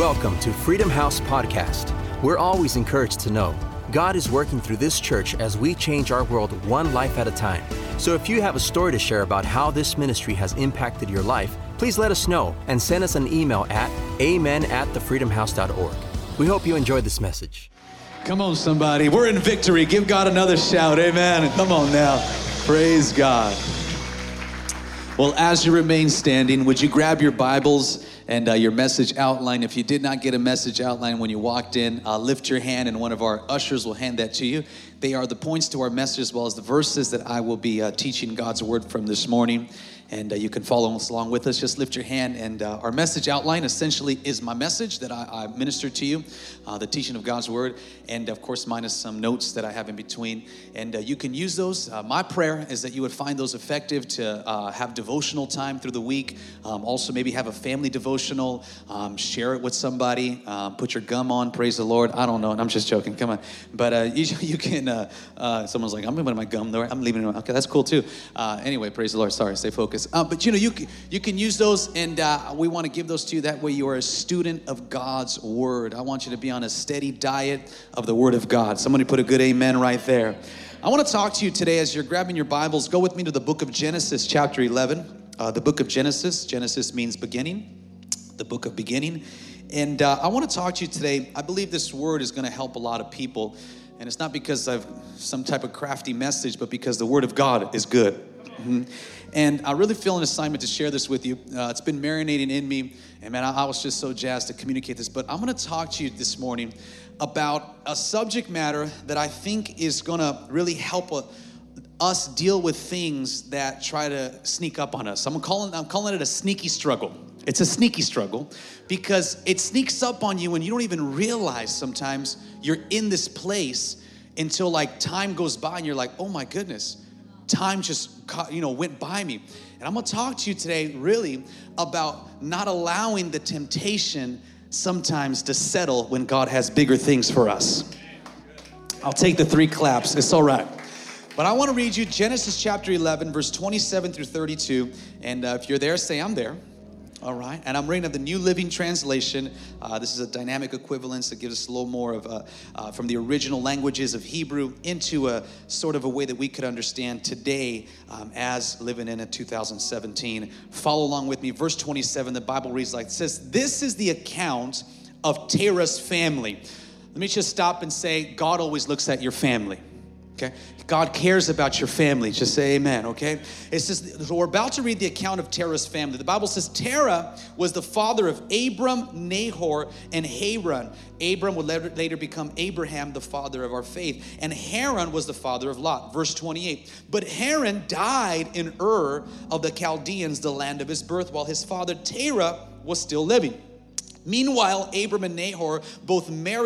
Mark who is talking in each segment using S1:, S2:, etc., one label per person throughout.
S1: Welcome to Freedom House Podcast. We're always encouraged to know God is working through this church as we change our world one life at a time. So if you have a story to share about how this ministry has impacted your life, please let us know and send us an email at amen@thefreedomhouse.org. We hope you enjoyed this message.
S2: Come on, somebody. We're in victory. Give God another shout. Amen. Come on now. Praise God. Well, as you remain standing, would you grab your Bibles and your message outline? If you did not get a message outline when you walked in, lift your hand and one of our ushers will hand that to you. They are the points to our message as well as the verses that I will be teaching God's word from this morning. And you can follow us along with us. Just lift your hand. And our message outline essentially is my message that I minister to you, the teaching of God's word. And of course, minus some notes that I have in between. And you can use those. My prayer is that you would find those effective to have devotional time through the week. Also maybe have a family devotional. Share it with somebody. Put your gum on. Praise the Lord. I don't know. I'm just joking. Come on. But you can, someone's like, I'm going to put my gum there. I'm leaving it. Okay, that's cool too. Anyway, praise the Lord. Sorry, stay focused. But you can use those, and we want to give those to you. That way you are a student of God's word. I want you to be on a steady diet of the word of God. Somebody put a good amen right there. I want to talk to you today as you're grabbing your Bibles. Go with me to the book of Genesis, chapter 11. The book of Genesis. Genesis means beginning, the book of beginning. And I want to talk to you today. I believe this word is going to help a lot of people. And it's not because I've some type of crafty message, but because the word of God is good. Mm-hmm. And I really feel an assignment to share this with you. It's been marinating in me. And man, I was just so jazzed to communicate this. But I'm going to talk to you this morning about a subject matter that I think is going to really help us deal with things that try to sneak up on us. I'm calling it a sneaky struggle. It's a sneaky struggle because it sneaks up on you and you don't even realize sometimes you're in this place until like time goes by and you're like, oh my goodness. Time just, went by me. And I'm going to talk to you today really about not allowing the temptation sometimes to settle when God has bigger things for us. I'll take the 3 claps. It's all right. But I want to read you Genesis chapter 11, verse 27 through 32. And if you're there, say, I'm there. All right, and I'm reading the New Living Translation. This is a dynamic equivalence that gives us a little more of from the original languages of Hebrew into a sort of a way that we could understand today as living in 2017. Follow along with me. Verse 27, the Bible reads like this. This is the account of Terah's family. Let me just stop and say, God always looks at your family. Okay, God cares about your family. Just say amen, okay? It says, so we're about to read the account of Terah's family. The Bible says Terah was the father of Abram, Nahor, and Haran. Abram would later become Abraham, the father of our faith. And Haran was the father of Lot. Verse 28. But Haran died in Ur of the Chaldeans, the land of his birth, while his father Terah was still living. Meanwhile, Abram and Nahor both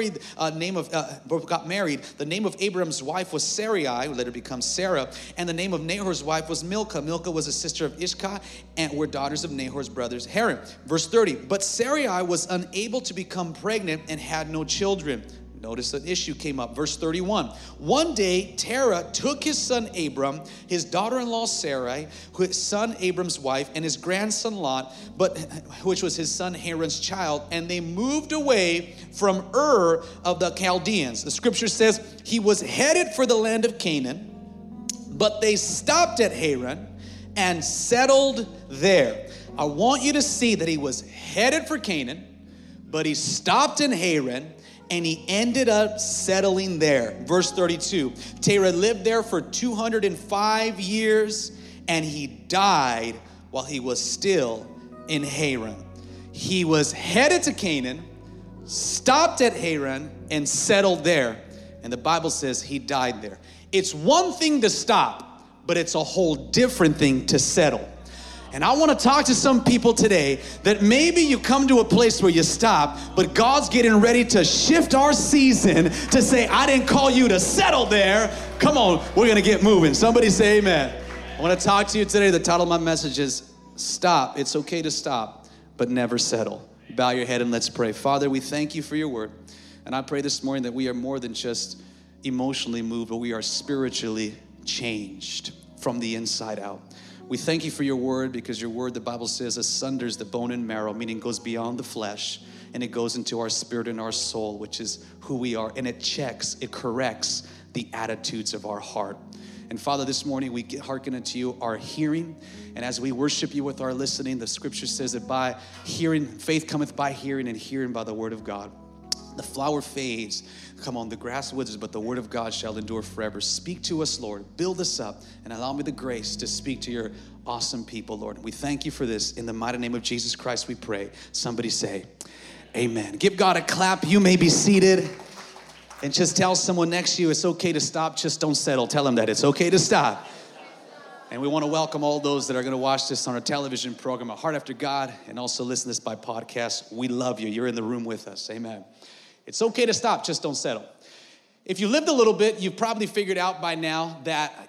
S2: got married. The name of Abram's wife was Sarai, who later becomes Sarah, and the name of Nahor's wife was Milcah. Milcah was a sister of Ishkah and were daughters of Nahor's brothers Haran. Verse 30, but Sarai was unable to become pregnant and had no children. Notice an issue came up. Verse 31. One day, Terah took his son Abram, his daughter-in-law Sarai, his son Abram's wife, and his grandson Lot, which was his son Haran's child, and they moved away from Ur of the Chaldeans. The scripture says he was headed for the land of Canaan, but they stopped at Haran and settled there. I want you to see that he was headed for Canaan, but he stopped in Haran, and he ended up settling there. Verse 32, Terah lived there for 205 years, and he died while he was still in Haran. He was headed to Canaan, stopped at Haran, and settled there. And the Bible says he died there. It's one thing to stop, but it's a whole different thing to settle. And I want to talk to some people today that maybe you come to a place where you stop, but God's getting ready to shift our season to say, I didn't call you to settle there. Come on, we're going to get moving. Somebody say amen. I want to talk to you today. The title of my message is Stop. It's okay to stop, but never settle. Bow your head and let's pray. Father, we thank you for your word. And I pray this morning that we are more than just emotionally moved, but we are spiritually changed from the inside out. We thank you for your word because your word, the Bible says, asunders the bone and marrow, meaning goes beyond the flesh and it goes into our spirit and our soul, which is who we are, and it corrects the attitudes of our heart. And Father, this morning we hearken unto you our hearing, and as we worship you with our listening, the scripture says that by hearing, faith cometh by hearing, and hearing by the word of God. The flower fades, come on, the grass withers, but the word of God shall endure forever. Speak to us, Lord. Build us up and allow me the grace to speak to your awesome people, Lord. We thank you for this. In the mighty name of Jesus Christ we pray. Somebody say, amen. Give God a clap. You may be seated. And just tell someone next to you, it's okay to stop, just don't settle. Tell them that it's okay to stop. And we want to welcome all those that are going to watch this on our television program, A Heart After God, and also listen to this by podcast. We love you. You're in the room with us. Amen. It's okay to stop, just don't settle. If you lived a little bit, you've probably figured out by now that,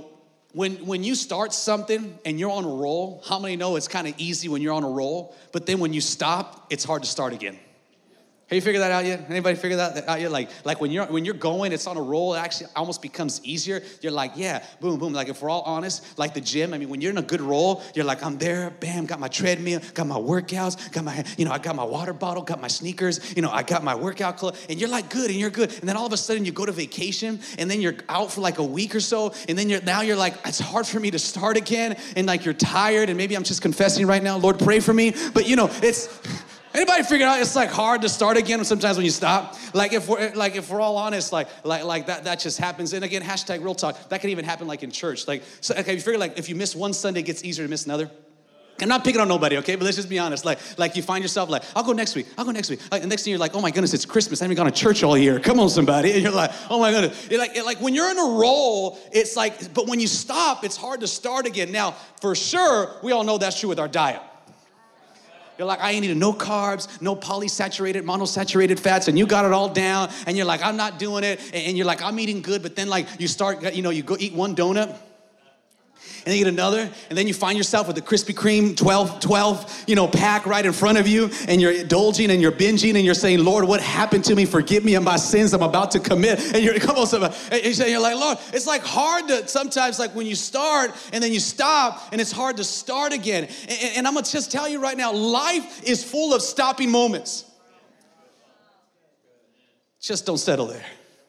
S2: when you start something and you're on a roll, how many know it's kind of easy when you're on a roll, but then when you stop, it's hard to start again? Have you figured that out yet? Anybody figured that out yet? Like when you're going, it's on a roll, it actually almost becomes easier. You're like, yeah, boom, boom. Like if we're all honest, like the gym, when you're in a good roll, you're like, I'm there, bam, got my treadmill, got my workouts, I got my water bottle, got my sneakers, I got my workout clothes, and you're like good, and you're good. And then all of a sudden you go to vacation, and then you're out for like a week or so, and then you're like, it's hard for me to start again, and like you're tired, and maybe I'm just confessing right now, Lord, pray for me. But it's... Anybody figure out it's like hard to start again sometimes when you stop? Like if we're all honest, like that just happens. And again, hashtag real talk. That can even happen like in church. Like, so, okay, you figure like if you miss one Sunday, it gets easier to miss another. I'm not picking on nobody, okay? But let's just be honest. Like you find yourself like, I'll go next week. Like, the next thing you're like, oh my goodness, it's Christmas. I haven't gone to church all year. Come on, somebody. And you're like, oh my goodness. Like when you're in a roll, it's like, but when you stop, it's hard to start again. Now, for sure, we all know that's true with our diet. You're like, I ain't eating no carbs, no polysaturated, monosaturated fats, and you got it all down, and you're like, I'm not doing it, and you're like, I'm eating good, but then like you start, you go eat one donut, and then you get another, and then you find yourself with the Krispy Kreme 12, pack right in front of you, and you're indulging and you're binging, and you're saying, Lord, what happened to me? Forgive me of my sins I'm about to commit. And you're like, Lord, it's like hard to sometimes, like when you start and then you stop, and it's hard to start again. And I'm gonna just tell you right now, life is full of stopping moments. Just don't settle there.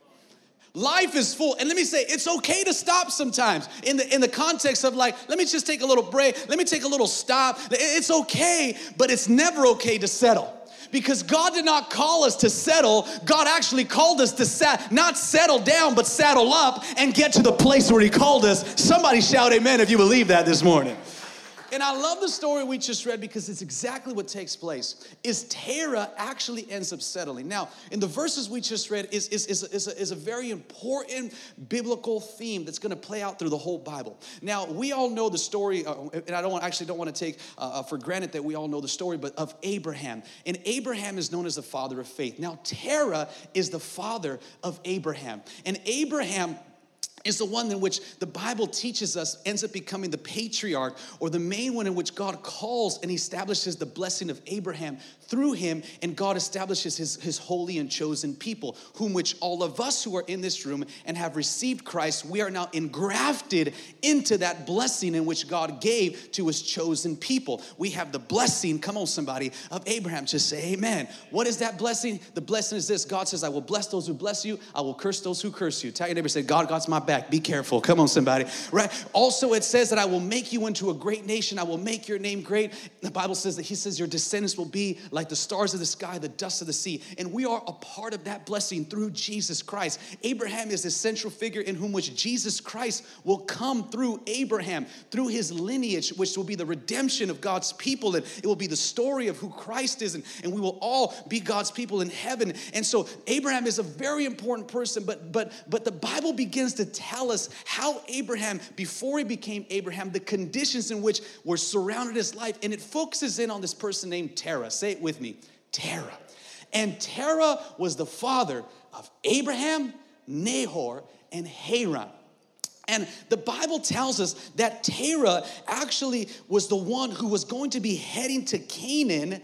S2: Life is full, and let me say, it's okay to stop sometimes in the context of like, let me just take a little break, let me take a little stop. It's okay, but it's never okay to settle. Because God did not call us to settle. God actually called us to not settle down, but saddle up and get to the place where he called us. Somebody shout amen if you believe that this morning. And I love the story we just read because it's exactly what takes place. Is Terah actually ends up settling. Now, in the verses we just read is a very important biblical theme that's going to play out through the whole Bible. Now, we all know the story, and I don't want to take for granted that we all know the story, but of Abraham. And Abraham is known as the father of faith. Now, Terah is the father of Abraham. And Abraham is the one in which the Bible teaches us ends up becoming the patriarch, or the main one in which God calls and establishes the blessing of Abraham through him, and God establishes his holy and chosen people, whom which all of us who are in this room and have received Christ, we are now engrafted into that blessing in which God gave to his chosen people. We have the blessing, come on somebody, of Abraham. Just say amen. What is that blessing? The blessing is this. God says, I will bless those who bless you. I will curse those who curse you. Tell your neighbor, say, God's my back. Be careful. Come on, somebody. Right? Also, it says that I will make you into a great nation. I will make your name great. The Bible says that he says your descendants will be like the stars of the sky, the dust of the sea. And we are a part of that blessing through Jesus Christ. Abraham is the central figure in whom which Jesus Christ will come through Abraham, through his lineage, which will be the redemption of God's people. And it will be the story of who Christ is. And we will all be God's people in heaven. And so Abraham is a very important person, but the Bible begins to tell us how Abraham, before he became Abraham, the conditions in which were surrounded his life. And it focuses in on this person named Terah. Say it with me, Terah. And Terah was the father of Abraham, Nahor, and Haran. And the Bible tells us that Terah actually was the one who was going to be heading to Canaan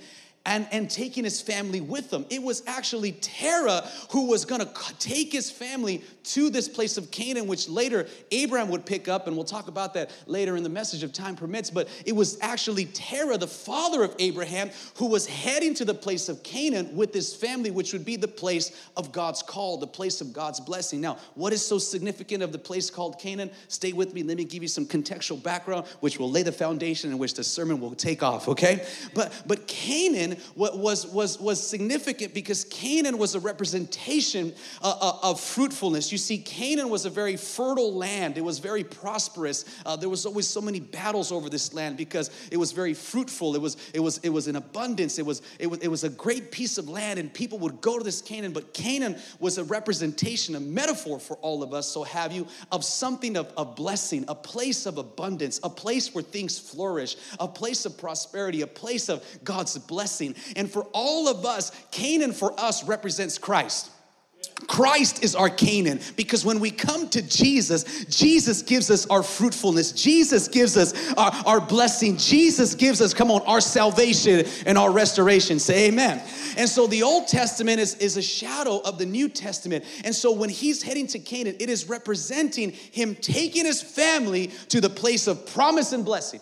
S2: and taking his family with him. It was actually Terah who was going to take his family to this place of Canaan, which later Abraham would pick up, and we'll talk about that later in the message if time permits. But it was actually Terah, the father of Abraham, who was heading to the place of Canaan with his family, which would be the place of God's call, the place of God's blessing. Now, what is so significant of the place called Canaan? Stay with me. Let me give you some contextual background, which will lay the foundation in which the sermon will take off, okay? But Canaan was significant because Canaan was a representation of fruitfulness. You see, Canaan was a very fertile land. It was very prosperous. There was always so many battles over this land because it was very fruitful. It was in abundance. It was a great piece of land, and people would go to this Canaan. But Canaan was a representation, a metaphor for all of us, so have you, of something of blessing, a place of abundance, a place where things flourish, a place of prosperity, a place of God's blessing. And for all of us, Canaan for us represents Christ. Christ is our Canaan, because when we come to Jesus, Jesus gives us our fruitfulness. Jesus gives us our blessing. Jesus gives us, come on, our salvation and our restoration. Say amen. And so the Old Testament is a shadow of the New Testament. And so when he's heading to Canaan, it is representing him taking his family to the place of promise and blessing.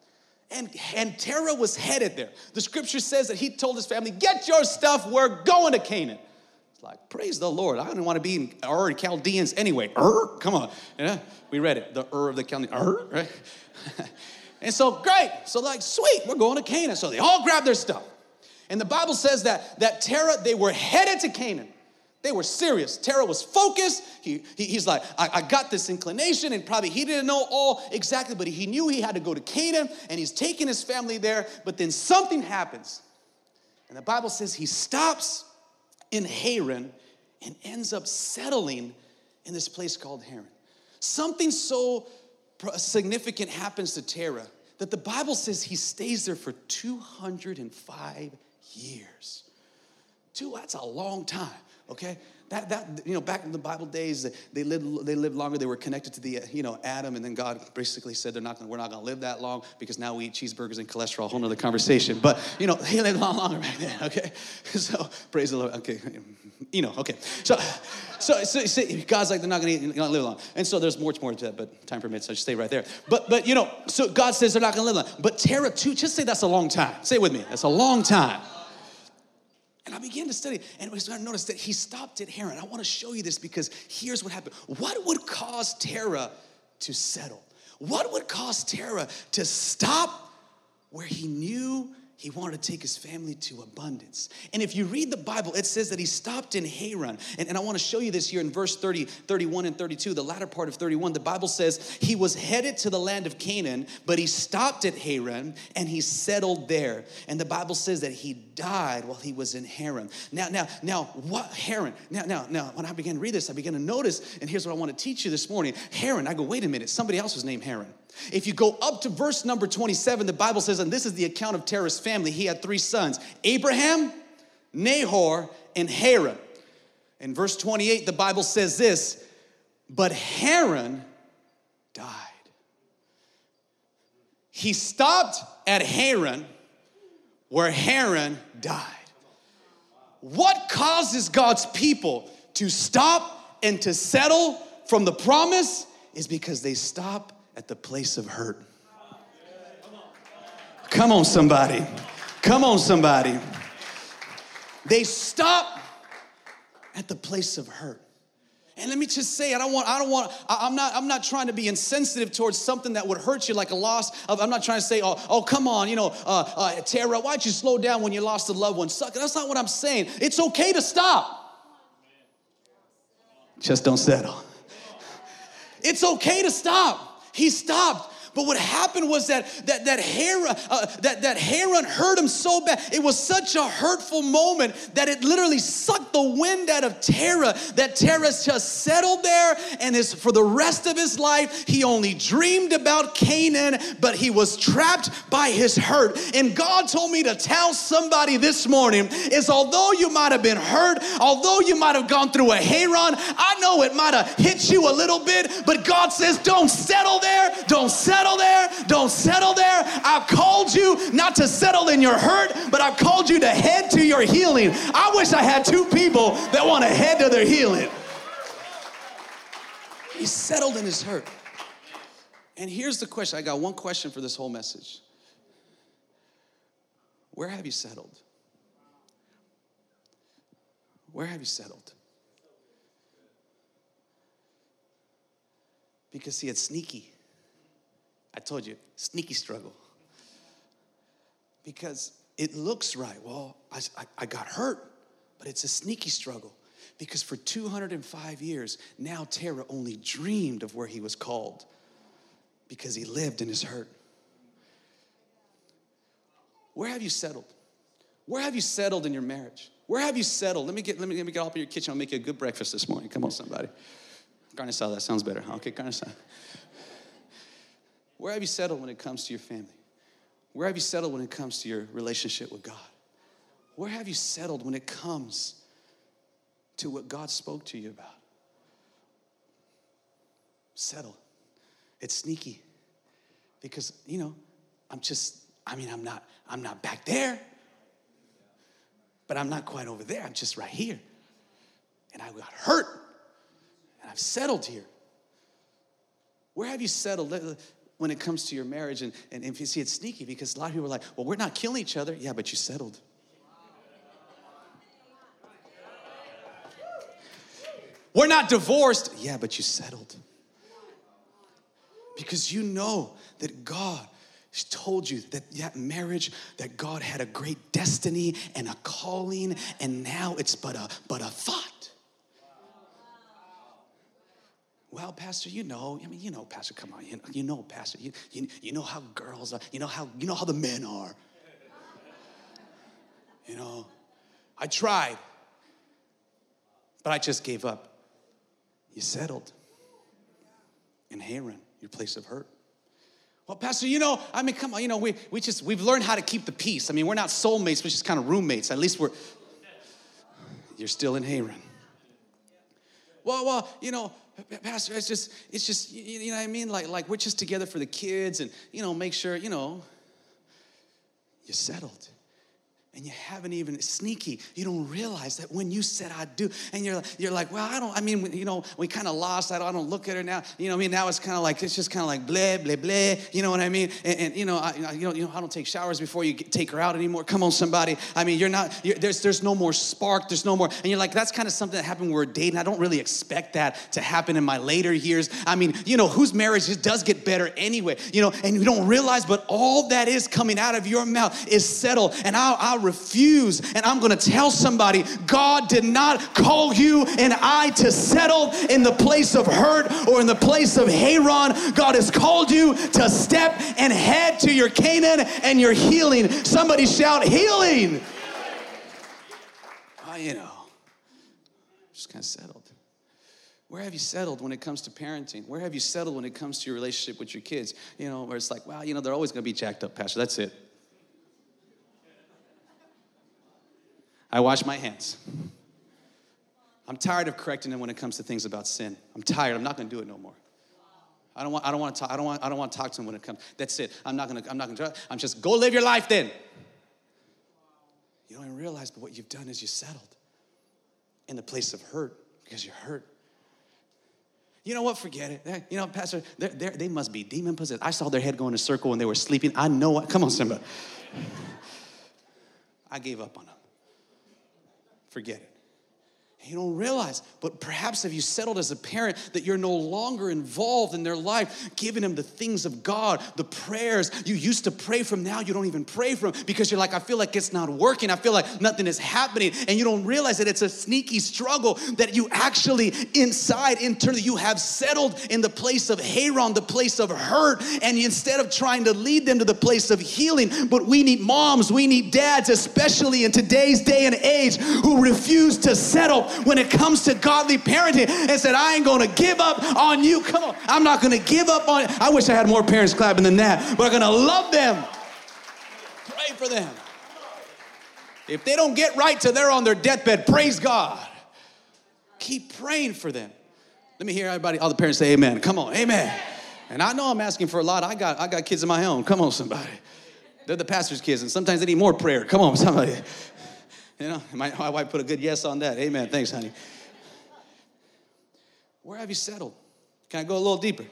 S2: And Terah was headed there. The scripture says that he told his family, get your stuff, we're going to Canaan. It's like, praise the Lord. I don't want to be in Ur Chaldeans anyway. Come on. We read it, the Ur of the Chaldeans. Right? And so, great. So like, sweet, we're going to Canaan. So they all grabbed their stuff. And the Bible says that Terah, they were headed to Canaan. They were serious. Terah was focused. He's like, I got this inclination, and probably he didn't know all exactly, but he knew he had to go to Canaan, and he's taking his family there. But then something happens. And the Bible says he stops in Haran and ends up settling in this place called Haran. Something so significant happens to Terah that the Bible says he stays there for 205 years. That's a long time. Okay, that back in the Bible days, they lived longer. They were connected to the Adam, and then God basically said we're not going to live that long because now we eat cheeseburgers and cholesterol. Whole nother conversation. But they lived a lot longer back then. Okay, so praise the Lord. Okay, okay. So God's like they're not going to live long, and so there's more to that, but time permits, so I just stay right there. But so God says they're not going to live long. But Terah too, just say that's a long time. Say it with me. That's a long time. And I began to study, and we started to notice that he stopped at Haran. I want to show you this because here's what happened. What would cause Terah to settle? What would cause Terah to stop where he knew he wanted to take his family to abundance? And if you read the Bible, it says that he stopped in Haran. And I want to show you this here in verse 30, 31, and 32, the latter part of 31. The Bible says he was headed to the land of Canaan, but he stopped at Haran and he settled there. And the Bible says that he died while he was in Haran. Now, what Haran? Now, when I began to read this, I began to notice, and here's what I want to teach you this morning. Haran, I go, wait a minute, somebody else was named Haran. If you go up to verse number 27, the Bible says, and this is the account of Terah's family, he had 3 sons, Abraham, Nahor, and Haran. In verse 28, the Bible says this, but Haran died. He stopped at Haran, where Haran died. What causes God's people to stop and to settle from the promise is because they stop at the place of hurt. Come on, somebody. Come on, somebody. They stop at the place of hurt. And let me just say, I'm not trying to be insensitive towards something that would hurt you, like a loss of, I'm not trying to say, oh, come on, Terah, why'd you slow down when you lost a loved one? That's not what I'm saying. It's okay to stop. Just don't settle. It's okay to stop. He stopped. But what happened was that Haran hurt him so bad. It was such a hurtful moment that it literally sucked the wind out of Terah, that Terah just settled there, and for the rest of his life, he only dreamed about Canaan, but he was trapped by his hurt. And God told me to tell somebody this morning is although you might have been hurt, although you might have gone through a Haran, I know it might have hit you a little bit, but God says don't settle there, don't settle settle there. Don't settle there. I've called you not to settle in your hurt, but I've called you to head to your healing. I wish I had two people that want to head to their healing. He settled in his hurt. And here's the question. I got one question for this whole message. Where have you settled? Where have you settled? Because see, it's sneaky. I told you, sneaky struggle. Because it looks right. Well, I got hurt, but it's a sneaky struggle. Because for 205 years, now Terah only dreamed of where he was called because he lived in his hurt. Where have you settled? Where have you settled in your marriage? Where have you settled? Let me get up in your kitchen. I'll make you a good breakfast this morning. Come on, somebody. Carne asada, that sounds better. Okay, carne asada. Where have you settled when it comes to your family? Where have you settled when it comes to your relationship with God? Where have you settled when it comes to what God spoke to you about? Settle. It's sneaky. Because, I'm not back there. But I'm not quite over there. I'm just right here. And I got hurt. And I've settled here. Where have you settled when it comes to your marriage? And if you see, it's sneaky because a lot of people are like, well, we're not killing each other. Yeah, but you settled. We're not divorced. Yeah, but you settled. Because you know that God told you that marriage, that God had a great destiny and a calling, and now it's but a thought. Well, Pastor, Pastor, come on, Pastor, you know how girls are, you know how the men are. I tried, but I just gave up. You settled in Haran, your place of hurt. Well, Pastor, come on, we've learned how to keep the peace. We're not soulmates, we're just kind of roommates. At least you're still in Haran. Well, Pastor, it's just, you know what I mean? Like we're just together for the kids and, make sure, you settled. And you haven't even, sneaky, you don't realize that when you said I do, and you're like, well, we kind of lost, I don't look at her now, now it's kind of like, it's just kind of like blah, blah, blah, you know what I mean? And I don't take showers before you take her out anymore. Come on, somebody. There's no more spark, there's no more, and you're like, that's kind of something that happened when we're dating. I don't really expect that to happen in my later years. Whose marriage does get better anyway, and you don't realize, but all that is coming out of your mouth is settled, and I'll refuse, and I'm going to tell somebody, God did not call you and I to settle in the place of hurt or in the place of Haran. God has called you to step and head to your Canaan and your healing. Somebody shout, healing. Just kind of settled. Where have you settled when it comes to parenting? Where have you settled when it comes to your relationship with your kids? Where it's like, well, they're always going to be jacked up, Pastor. That's it. I wash my hands. I'm tired of correcting them when it comes to things about sin. I'm tired. I'm not going to do it no more. I don't want to talk to them when it comes. That's it. I'm not going to. I'm just go live your life then. You don't even realize, but what you've done is you settled in the place of hurt because you're hurt. You know what? Forget it. Pastor, they must be demon possessed. I saw their head go in a circle when they were sleeping. I know what. Come on, somebody. I gave up on them. Forget it. You don't realize, but perhaps have you settled as a parent that you're no longer involved in their life, giving them the things of God, the prayers you used to pray from, now you don't even pray from because you're like, I feel like it's not working. I feel like nothing is happening. And you don't realize that it's a sneaky struggle that you actually internally, you have settled in the place of Haran, the place of hurt. And instead of trying to lead them to the place of healing, but we need moms, we need dads, especially in today's day and age, who refuse to settle when it comes to godly parenting and said, I ain't going to give up on you. Come on. I'm not going to give up on you. I wish I had more parents clapping than that, but I'm going to love them. Pray for them. If they don't get right till they're on their deathbed, praise God. Keep praying for them. Let me hear everybody, all the parents say amen. Come on, amen. And I know I'm asking for a lot. I got kids of my own. Come on, somebody. They're the pastor's kids, and sometimes they need more prayer. Come on, somebody. You know, my wife put a good yes on that. Amen. Thanks, honey. Where have you settled? Can I go a little deeper?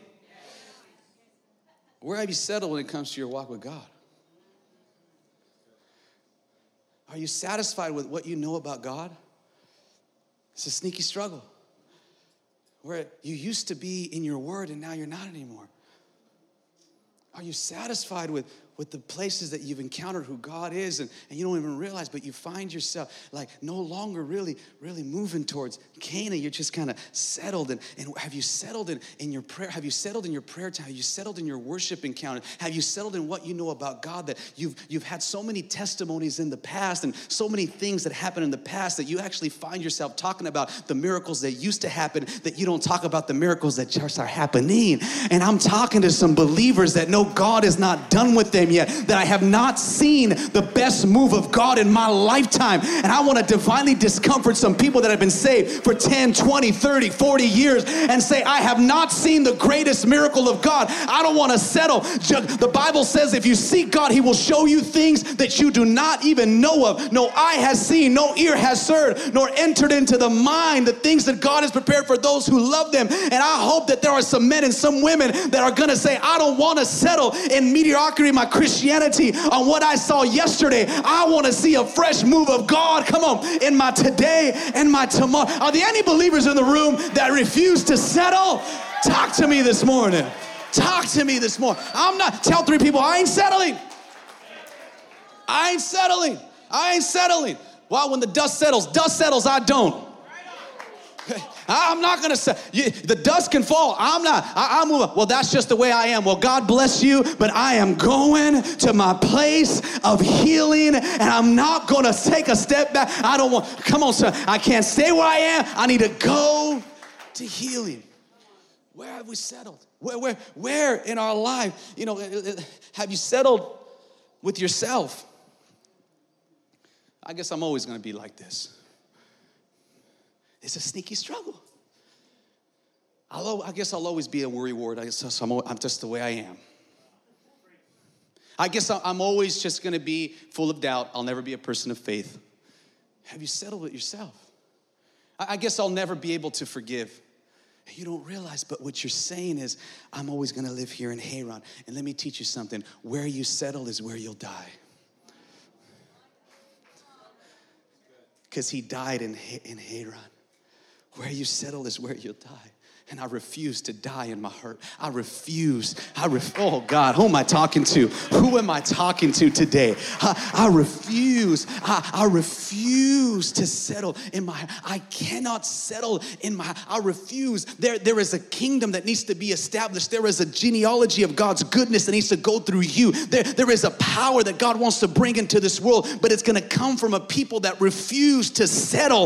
S2: Where have you settled when it comes to your walk with God? Are you satisfied with what you know about God? It's a sneaky struggle. Where you used to be in your word and now you're not anymore. Are you satisfied with the places that you've encountered who God is and you don't even realize, but you find yourself like no longer really moving towards Canaan. You're just kind of settled. And have you settled in your prayer? Have you settled in your prayer time? Have you settled in your worship encounter? Have you settled in what you know about God, that you've had so many testimonies in the past and so many things that happened in the past that you actually find yourself talking about the miracles that used to happen, that you don't talk about the miracles that just are happening. And I'm talking to some believers that know God is not done with them yet, that I have not seen the best move of God in my lifetime. And I want to divinely discomfort some people that have been saved for 10, 20, 30, 40 years and say, I have not seen the greatest miracle of God. I don't want to settle. The Bible says if you seek God, he will show you things that you do not even know of. No eye has seen, no ear has heard, nor entered into the mind the things that God has prepared for those who love them. And I hope that there are some men and some women that are going to say, I don't want to settle in mediocrity in my Christianity on what I saw yesterday. I want to see a fresh move of God, come on, in my today and my tomorrow. Are there any believers in the room that refuse to settle? Talk to me this morning. Talk to me this morning. Tell 3 people, I ain't settling. I ain't settling. I ain't settling. Well, when the dust settles, I don't. I'm not going to say, the dust can fall. I'm moving. Well, that's just the way I am. Well, God bless you, but I am going to my place of healing, and I'm not going to take a step back. Come on, sir. I can't stay where I am. I need to go to healing. Where have we settled? Where in our life, have you settled with yourself? I guess I'm always going to be like this. It's a sneaky struggle. I guess I'll always be a worrywart. I guess I'm just the way I am. I guess I'm always just going to be full of doubt. I'll never be a person of faith. Have you settled with yourself? I guess I'll never be able to forgive. You don't realize, but what you're saying is, I'm always going to live here in Haran. And let me teach you something. Where you settle is where you'll die. Because he died in Haran. Where you settle is where you'll die. And I refuse to die in my hurt. I refuse. Oh God, who am I talking to? Who am I talking to today? I refuse. I refuse to settle in my, I cannot settle in my, I refuse. There is a kingdom that needs to be established. There is a genealogy of God's goodness that needs to go through you. There is a power that God wants to bring into this world, but it's going to come from a people that refuse to settle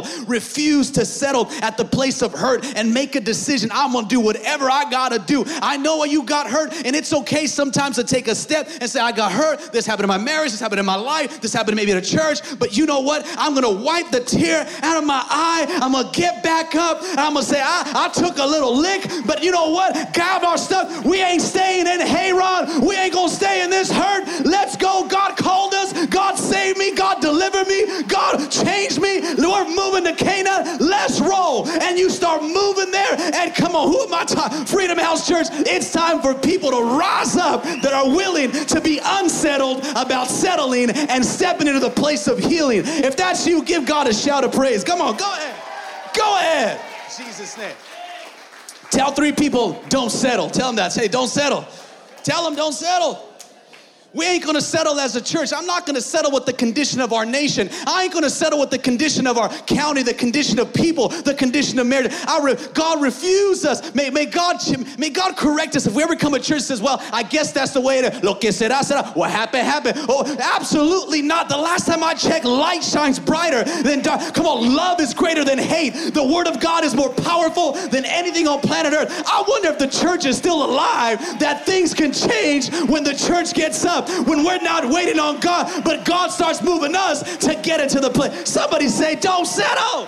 S2: at the place of hurt and make a decision. I'm going to do whatever I got to do. I know you got hurt, and it's okay sometimes to take a step and say, I got hurt. This happened in my marriage. This happened in my life. This happened maybe at a church. But you know what? I'm going to wipe the tear out of my eye. I'm going to get back up, and I'm going to say, I took a little lick, but you know what? Grab our stuff. We ain't staying in Haran. We ain't going to stay in this hurt. Let's go. God called us. God saved me. God delivered me. God changed me. We're moving to Canaan. Let's roll. And you start moving there, and come on, who am I talking? Freedom House Church, it's time for people to rise up that are willing to be unsettled about settling and stepping into the place of healing. If that's you, give God a shout of praise. Come on, go ahead. Go ahead. In Jesus' name. Tell 3 people, don't settle. Tell them that. Say, don't settle. Tell them, don't settle. We ain't going to settle as a church. I'm not going to settle with the condition of our nation. I ain't going to settle with the condition of our county, the condition of people, the condition of marriage. God refused us. May God correct us if we ever come to church and says, well, I guess that's the way it is. Lo que será, será. What happened, happened. Oh, absolutely not. The last time I checked, light shines brighter than dark. Come on, love is greater than hate. The word of God is more powerful than anything on planet Earth. I wonder if the church is still alive, that things can change when the church gets up. When we're not waiting on God, but God starts moving us to get into the place. Somebody say, don't settle.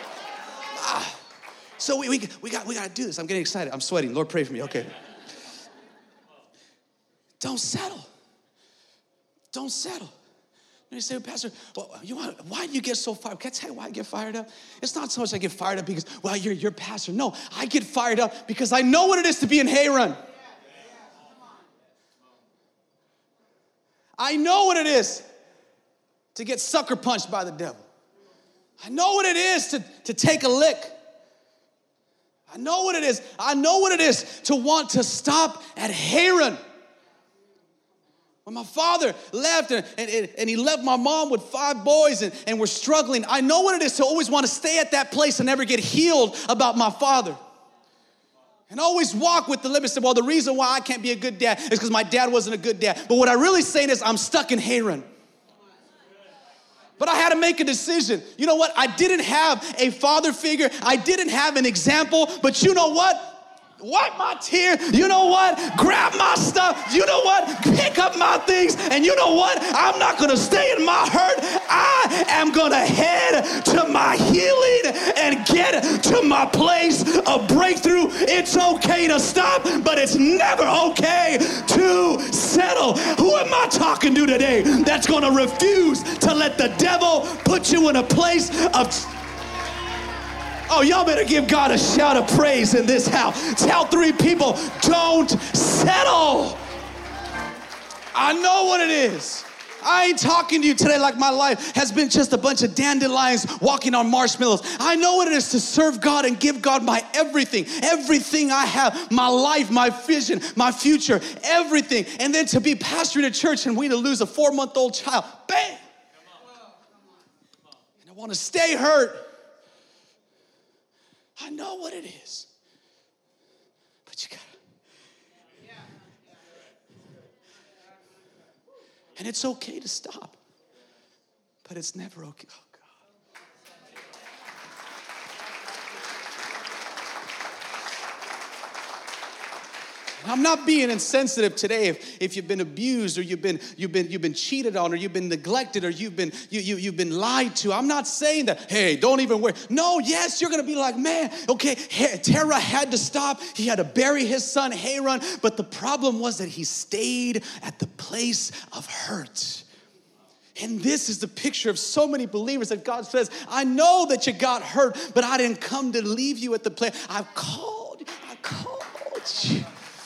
S2: So we got to do this. I'm getting excited. I'm sweating. Lord, pray for me. Okay. Don't settle. Don't settle. And you say, well, Pastor, why do you get so fired up? Can I tell you why I get fired up? It's not so much I get fired up because, well, you're pastor. No, I get fired up because I know what it is to be in Hayron. I know what it is to get sucker punched by the devil. I know what it is to take a lick. I know what it is. I know what it is to want to stop at Hayron. When my father left and he left my mom with 5 boys and we're struggling, I know what it is to always want to stay at that place and never get healed about my father. And always walk with the limit. Say, well, the reason why I can't be a good dad is because my dad wasn't a good dad. But what I'm really saying is I'm stuck in Hayron. But I had to make a decision. You know what? I didn't have a father figure. I didn't have an example. But you know what? Wipe my tear. You know what? Grab my stuff. You know what? Pick up my things. And you know what? I'm not going to stay in my hurt. I am going to head to my healing and get to my place of breakthrough. It's okay to stop, but it's never okay to settle. Who am I talking to today that's going to refuse to let the devil put you in a place of... Oh, y'all better give God a shout of praise in this house. Tell 3 people, don't settle. I know what it is. I ain't talking to you today like my life has been just a bunch of dandelions walking on marshmallows. I know what it is to serve God and give God my everything. Everything I have, my life, my vision, my future, everything. And then to be pastor in a church and we to lose a 4-month-old child. Bam! And I want to stay hurt. I know what it is. But you gotta. And it's okay to stop. But it's never okay. Oh, I'm not being insensitive today if you've been abused or you've been cheated on or you've been neglected or you've been lied to. I'm not saying that, hey, don't even worry. No, yes, you're gonna be like, man, okay, Terah had to stop. He had to bury his son Hayron, but the problem was that he stayed at the place of hurt. And this is the picture of so many believers that God says, I know that you got hurt, but I didn't come to leave you at the place. I called you.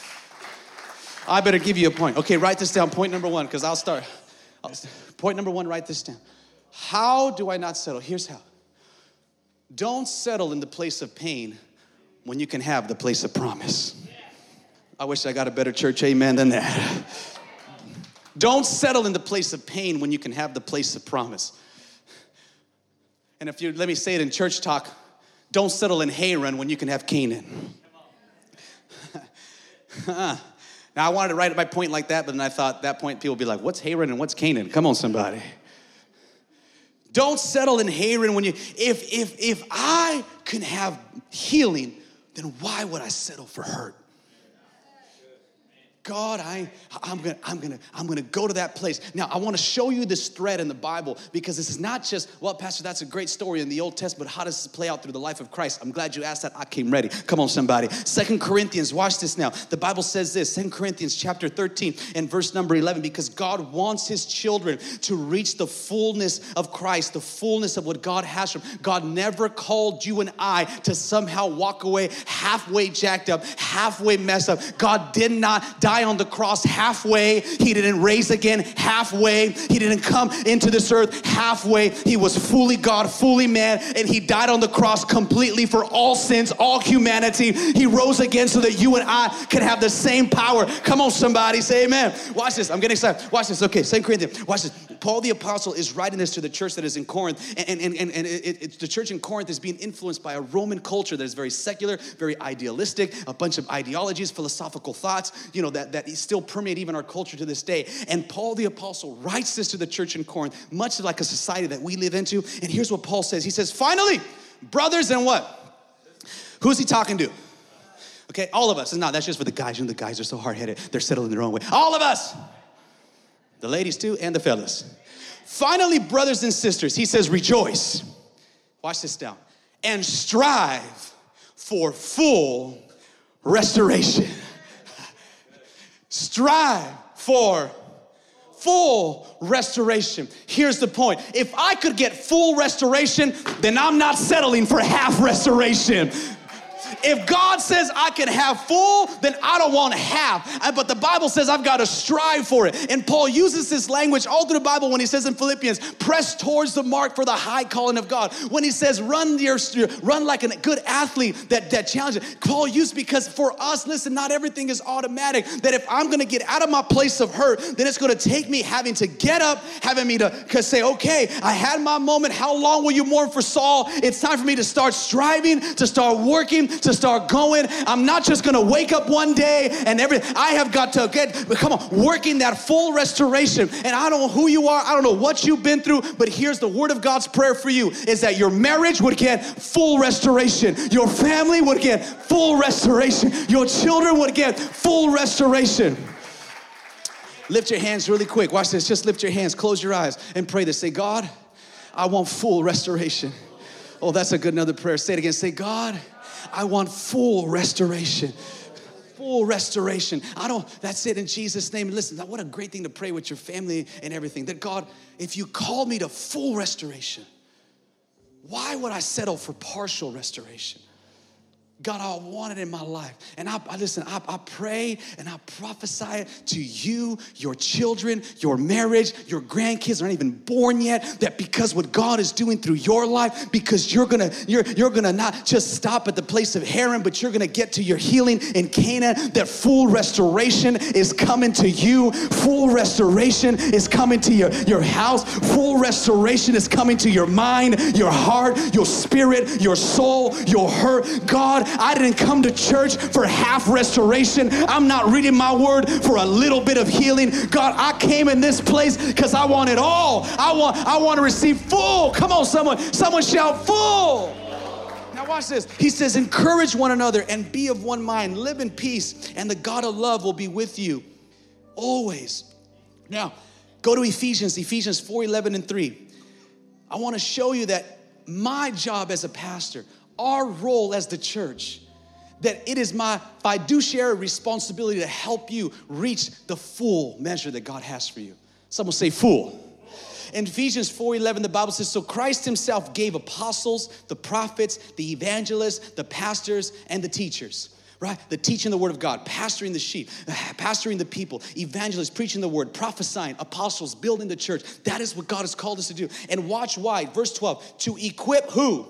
S2: I better give you a point. Okay, write this down. Point number 1, because I'll start. Point number 1, write this down. How do I not settle? Here's how. Don't settle in the place of pain when you can have the place of promise. I wish I got a better church amen than that. Don't settle in the place of pain when you can have the place of promise. And if you, let me say it in church talk, don't settle in Hayron when you can have Canaan. Now, I wanted to write my point like that, but then I thought that point people would be like, what's Hayron and what's Canaan? Come on, somebody. Don't settle in Hayron when you, if I can have healing, then why would I settle for hurt? God, I'm gonna go to that place. Now, I want to show you this thread in the Bible because this is not just, well, Pastor, that's a great story in the Old Testament, but how does this play out through the life of Christ? I'm glad you asked that. I came ready. Come on, somebody. 2 Corinthians, watch this now. The Bible says this, 2 Corinthians chapter 13 and verse number 11, because God wants his children to reach the fullness of Christ, the fullness of what God has for them. God never called you and I to somehow walk away halfway jacked up, halfway messed up. God did not die on the cross halfway. He didn't raise again halfway. He didn't come into this earth halfway. He was fully God, fully man, and he died on the cross completely for all sins, all humanity. He rose again so that you and I can have the same power. Come on, somebody, say amen. Watch this. I'm getting excited. Watch this. Okay, 2 Corinthians. Watch this. Paul the Apostle is writing this to the church that is in Corinth, and the church in Corinth is being influenced by a Roman culture that is very secular, very idealistic, a bunch of ideologies, philosophical thoughts, you know, that still permeate even our culture to this day. And Paul the Apostle writes this to the church in Corinth, much like a society that we live into. And here's what Paul says. He says, finally, brothers and what? Who's he talking to? Okay, all of us. No, that's just for the guys. You know, the guys are so hard-headed. They're settled in their own way. All of us. The ladies too, and the fellas. Finally, brothers and sisters, he says, rejoice. Watch this down. And strive for full restoration. Strive
S3: for full restoration. Here's the point. If I could get full restoration, then I'm not settling for half restoration. If God says I can have full, then I don't want half. But the Bible says I've got to strive for it. And Paul uses this language all through the Bible when he says in Philippians, press towards the mark for the high calling of God. When he says run like a good athlete that challenges. Paul used because for us, listen, not everything is automatic. That if I'm going to get out of my place of hurt, then it's going to take me having to get up, having me to say, okay, I had my moment. How long will you mourn for Saul? It's time for me to start striving, to start working, to start going. I'm not just gonna wake up one day and I have got to working that full restoration. And I don't know who you are, I don't know what you've been through, but here's the word of God's prayer for you, is that your marriage would get full restoration. Your family would get full restoration. Your children would get full restoration. Lift your hands really quick. Watch this. Just lift your hands, close your eyes, and pray this. Say, God, I want full restoration. Oh, that's a good another prayer. Say it again. Say, God, I want full restoration. Full restoration. That's it in Jesus' name. Listen, what a great thing to pray with your family and everything. That God, if you call me to full restoration, why would I settle for partial restoration? God, I want it in my life. And I pray and I prophesy it to you, your children, your marriage, your grandkids aren't even born yet, that because what God is doing through your life, because you're gonna not just stop at the place of Haran, but you're gonna get to your healing in Canaan, that full restoration is coming to you. Full restoration is coming to your house. Full restoration is coming to your mind, your heart, your spirit, your soul, your hurt. God, I didn't come to church for half restoration. I'm not reading my word for a little bit of healing. God, I came in this place because I want it all. I want to receive full. Come on, someone shout full. Now watch this. He says, encourage one another and be of one mind. Live in peace, and the God of love will be with you always. Now, go to Ephesians 4:11 and 3. I want to show you that my job as a pastor, our role as the church, that it is my fiduciary responsibility to help you reach the full measure that God has for you. Someone say full. In Ephesians 4:11, the Bible says, so Christ himself gave apostles, the prophets, the evangelists, the pastors, and the teachers. Right? The teaching the word of God, pastoring the sheep, pastoring the people, evangelists, preaching the word, prophesying, apostles, building the church. That is what God has called us to do. And watch why. Verse 12, to equip who?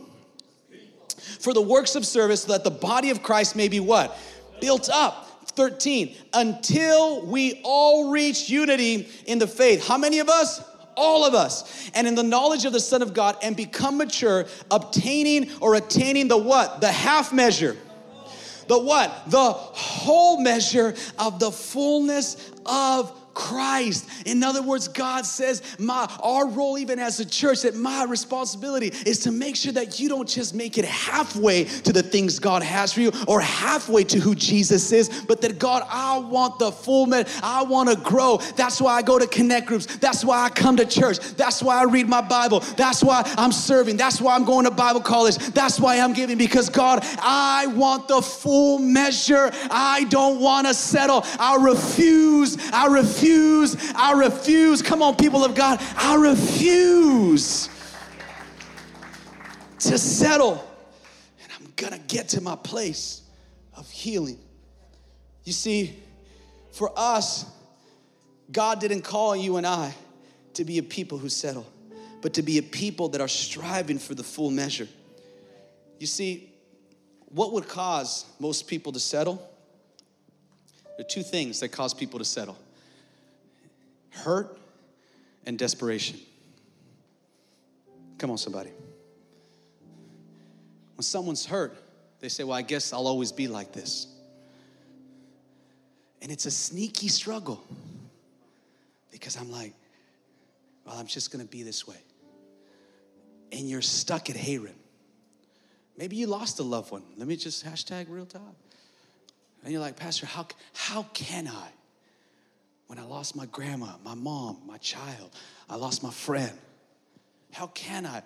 S3: For the works of service, so that the body of Christ may be what? Built up. 13, until we all reach unity in the faith. How many of us? All of us. And in the knowledge of the Son of God, and become mature, attaining the what? The half measure. The what? The whole measure of the fullness of Christ. In other words, God says our role even as a church, that my responsibility is to make sure that you don't just make it halfway to the things God has for you or halfway to who Jesus is, but that God, I want the full measure. I want to grow. That's why I go to connect groups. That's why I come to church. That's why I read my Bible. That's why I'm serving. That's why I'm going to Bible college. That's why I'm giving, because God, I want the full measure. I don't want to settle. I refuse. Come on, people of God. I refuse to settle. And I'm going to get to my place of healing. You see, for us, God didn't call you and I to be a people who settle, but to be a people that are striving for the full measure. You see, what would cause most people to settle? There are two things that cause people to settle: hurt and desperation. Come on, somebody. When someone's hurt, they say, well, I guess I'll always be like this. And it's a sneaky struggle, because I'm like, well, I'm just going to be this way. And you're stuck at Haran. Maybe you lost a loved one. Let me just hashtag real talk. And you're like, Pastor, how can I? When I lost my grandma, my mom, my child, I lost my friend. How can I?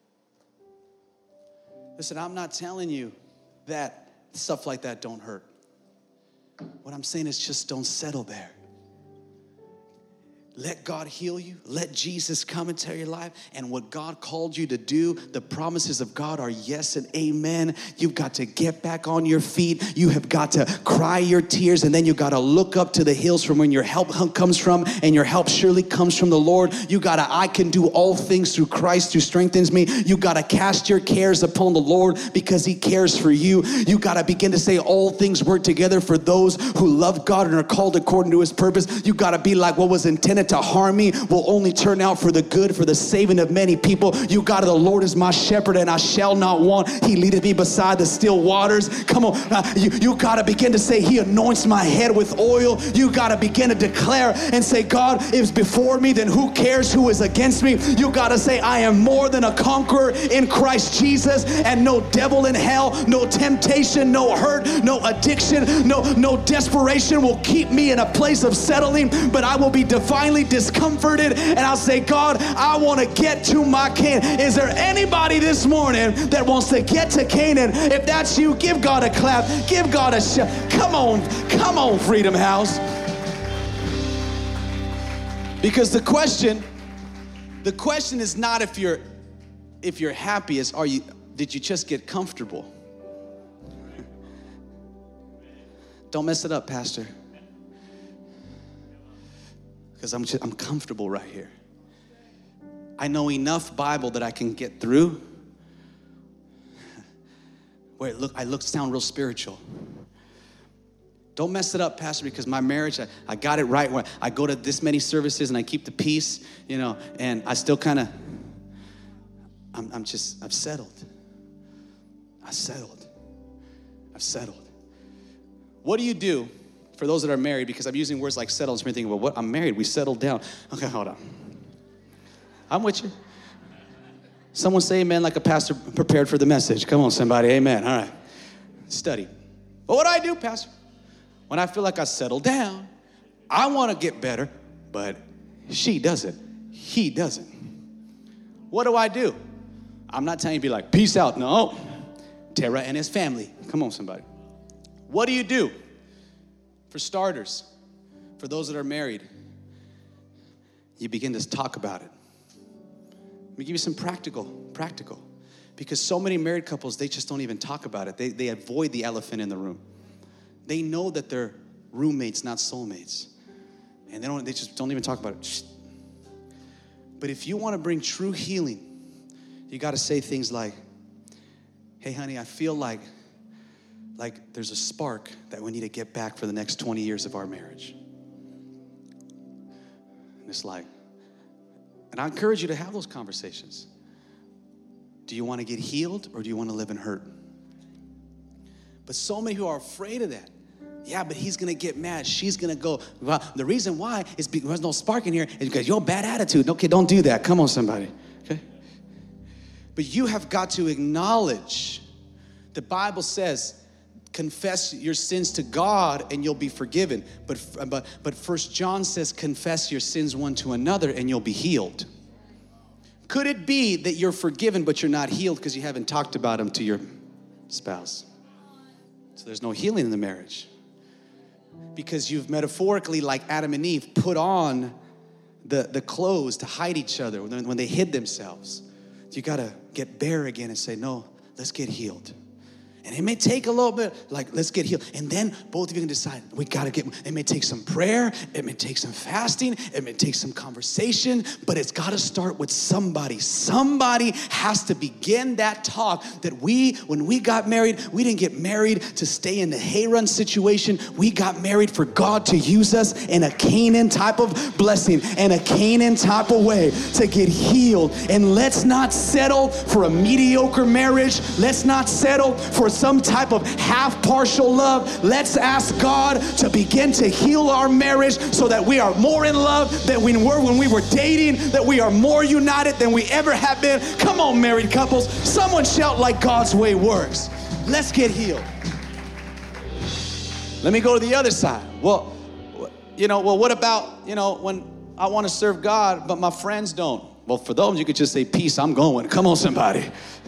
S3: Listen, I'm not telling you that stuff like that don't hurt. What I'm saying is just don't settle there. Let God heal you. Let Jesus come into your life. And what God called you to do, the promises of God are yes and amen. You've got to get back on your feet. You have got to cry your tears. And then you got to look up to the hills from when your help comes from. And your help surely comes from the Lord. You got to, I can do all things through Christ who strengthens me. You got to cast your cares upon the Lord because he cares for you. You got to begin to say all things work together for those who love God and are called according to his purpose. You got to be like what was intended to harm me will only turn out for the good, for the saving of many people. You got it. The Lord is my shepherd and I shall not want. He leadeth me beside the still waters. Come on. You got to begin to say, he anoints my head with oil. You got to begin to declare and say, God is before me, then who cares who is against me? You got to say, I am more than a conqueror in Christ Jesus, and no devil in hell, no temptation, no hurt, no addiction, no desperation will keep me in a place of settling, but I will be divinely discomforted, and I'll say, God, I want to get to my Canaan. Is there anybody this morning that wants to get to Canaan? If that's you, give God a clap. Give God a shout. Come on, Freedom House. Because the question is not if you're happy, is did you just get comfortable? Don't mess it up, Pastor. Because I'm comfortable right here. I know enough Bible that I can get through where I sound real spiritual. Don't mess it up, Pastor, because my marriage, I got it right. Where I go to this many services and I keep the peace, and I still kind of, I've settled. I've settled. What do you do for those that are married? Because I'm using words like settle, and you're thinking, well, what? I'm married, we settled down. Okay, hold on. I'm with you. Someone say amen like a pastor prepared for the message. Come on, somebody, amen. All right, study. But what do I do, Pastor? When I feel like I settled down, I want to get better, but she doesn't, he doesn't. What do I do? I'm not telling you to be like, peace out. No, Tara and his family. Come on, somebody. What do you do? For starters, for those that are married, you begin to talk about it. Let me give you some practical. Because so many married couples, they just don't even talk about it. They avoid the elephant in the room. They know that they're roommates, not soulmates. And they just don't even talk about it. Shh. But if you want to bring true healing, you got to say things like, hey, honey, I feel like there's a spark that we need to get back for the next 20 years of our marriage. And it's like, and I encourage you to have those conversations. Do you want to get healed or do you want to live in hurt? But so many who are afraid of that. Yeah, but he's going to get mad. She's going to go. Well, the reason why is because there's no spark in here is because you have bad attitude. Okay, don't do that. Come on, somebody. Okay? But you have got to acknowledge. The Bible says, confess your sins to God and you'll be forgiven. But 1 John says, confess your sins one to another and you'll be healed. Could it be that you're forgiven but you're not healed because you haven't talked about them to your spouse? So there's no healing in the marriage. Because you've metaphorically, like Adam and Eve, put on the clothes to hide each other when they hid themselves. You got to get bare again and say, no, let's get healed. And it may take a little bit, like, let's get healed. And then both of you can decide, we got to it may take some prayer, it may take some fasting, it may take some conversation, but it's got to start with somebody. Somebody has to begin that talk that when we got married, we didn't get married to stay in the hay run situation. We got married for God to use us in a Canaan type of blessing and a Canaan type of way to get healed. And let's not settle for a mediocre marriage. Let's not settle for some type of half partial love. Let's ask God to begin to heal our marriage so that we are more in love than we were when we were dating, that we are more united than we ever have been. Come on, married couples. Someone shout like God's way works. Let's get healed. Let me go to the other side. Well, what about, when I want to serve God, but my friends don't? Well, for those, you could just say, peace, I'm going. Come on, somebody.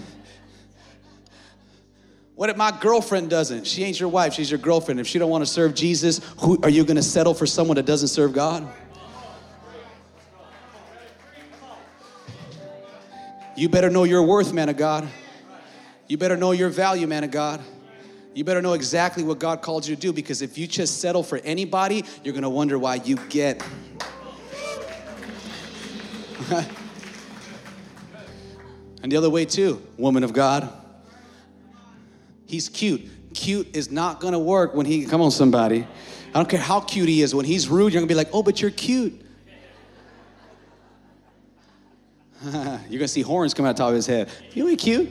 S3: What if my girlfriend doesn't? She ain't your wife, she's your girlfriend. If she don't want to serve Jesus, are you going to settle for someone that doesn't serve God? You better know your worth, man of God. You better know your value, man of God. You better know exactly what God called you to do, because if you just settle for anybody, you're going to wonder why you get. And the other way too, woman of God. He's cute. Cute is not going to work when he, come on somebody. I don't care how cute he is. When he's rude, you're going to be like, oh, but you're cute. You're going to see horns come out of the top of his head. You ain't cute.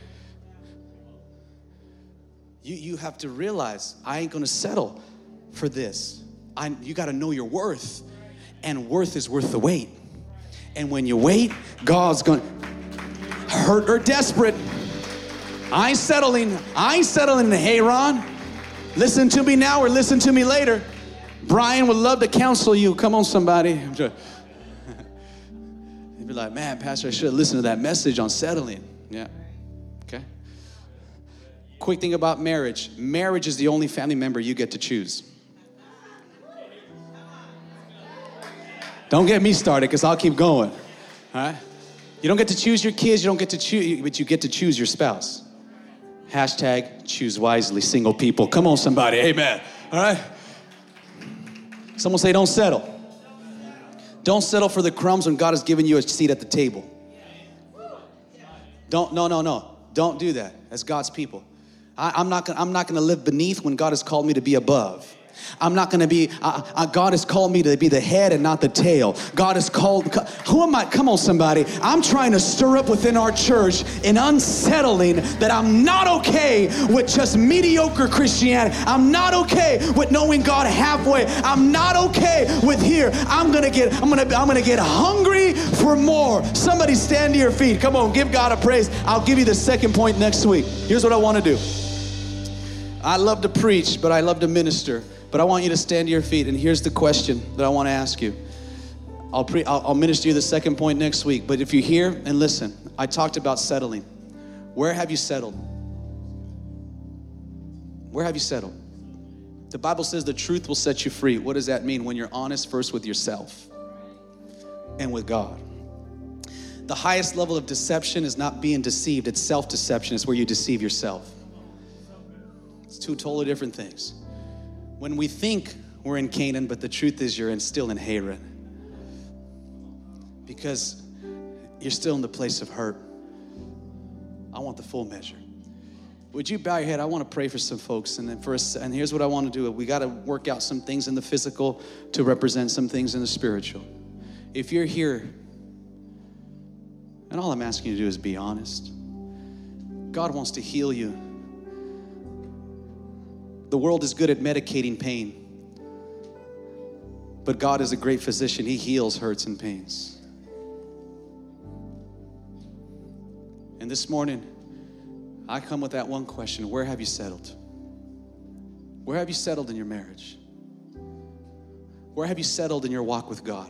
S3: You have to realize, I ain't going to settle for this. You got to know your worth. And worth is worth the wait. And when you wait, God's going to hurt or desperate. I ain't settling. Hey, Ron, listen to me now or listen to me later. Brian would love to counsel you. Come on, somebody. You'd be like, man, Pastor, I should have listened to that message on settling. Yeah, okay. Quick thing about marriage. Marriage is the only family member you get to choose. Don't get me started, because I'll keep going. All right? You don't get to choose your kids, you don't get to choose, but you get to choose your spouse. Hashtag choose wisely, single people. Come on, somebody. Amen. All right? Someone say, don't settle. Don't settle for the crumbs when God has given you a seat at the table. No. Don't do that as God's people. I'm not gonna live beneath when God has called me to be above. I'm not gonna be, God has called me to be the head and not the tail. God has called, who am I? Come on, somebody. I'm trying to stir up within our church an unsettling that I'm not okay with just mediocre Christianity. I'm not okay with knowing God halfway. I'm not okay with here. I'm gonna get hungry for more. Somebody stand to your feet. Come on, give God a praise. I'll give you the second point next week. Here's what I want to do. I love to preach, but I love to minister. But I want you to stand to your feet, and here's the question that I want to ask you. I'll minister you the second point next week, but if you're here and listen, I talked about settling. Where have you settled? Where have you settled? The Bible says the truth will set you free. What does that mean? When you're honest first with yourself and with God. The highest level of deception is not being deceived, it's self-deception. It's where you deceive yourself. It's two totally different things. When we think we're in Canaan, but the truth is you're still in Haran. Because you're still in the place of hurt. I want the full measure. Would you bow your head? I want to pray for some folks. And here's what I want to do. We got to work out some things in the physical to represent some things in the spiritual. If you're here, and all I'm asking you to do is be honest. God wants to heal you. The world is good at medicating pain, but God is a great physician. He heals hurts and pains. And this morning, I come with that one question. Where have you settled? Where have you settled in your marriage? Where have you settled in your walk with God?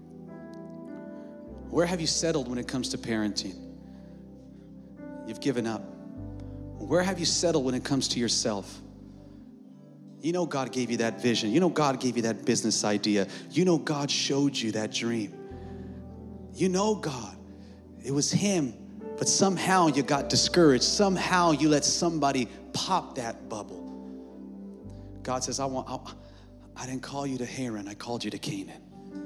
S3: Where have you settled when it comes to parenting? You've given up. Where have you settled when it comes to yourself? You know God gave you that vision. You know God gave you that business idea. You know God showed you that dream. You know God. It was Him, but somehow you got discouraged. Somehow you let somebody pop that bubble. God says, I didn't call you to Haran. I called you to Canaan.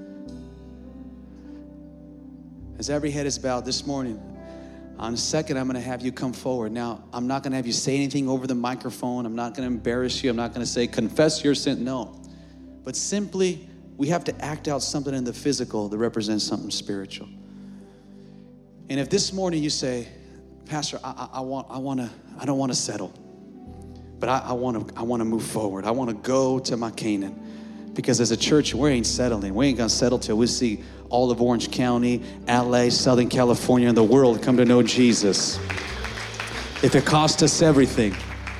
S3: As every head is bowed this morning, on a second, I'm going to have you come forward. Now, I'm not going to have you say anything over the microphone. I'm not going to embarrass you. I'm not going to say, confess your sin. No. But simply, we have to act out something in the physical that represents something spiritual. And if this morning you say, Pastor, I don't want to settle, but I want to move forward. I want to go to my Canaan. Because as a church, we ain't settling. We ain't going to settle till we see all of Orange County, LA, Southern California, and the world come to know Jesus. If it costs us everything.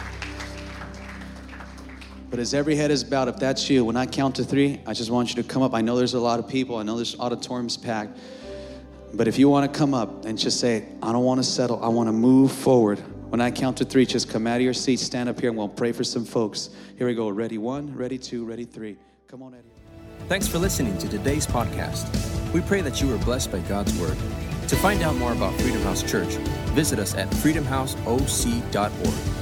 S3: But as every head is bowed, if that's you, when I count to 3, I just want you to come up. I know there's a lot of people. I know this auditorium's packed. But if you want to come up and just say, I don't want to settle. I want to move forward. When I count to 3, just come out of your seat, stand up here, and we'll pray for some folks. Here we go. Ready 1, ready 2, ready 3. Come on, Eddie.
S1: Thanks for listening to today's podcast. We pray that you were blessed by God's word. To find out more about Freedom House Church, visit us at freedomhouseoc.org.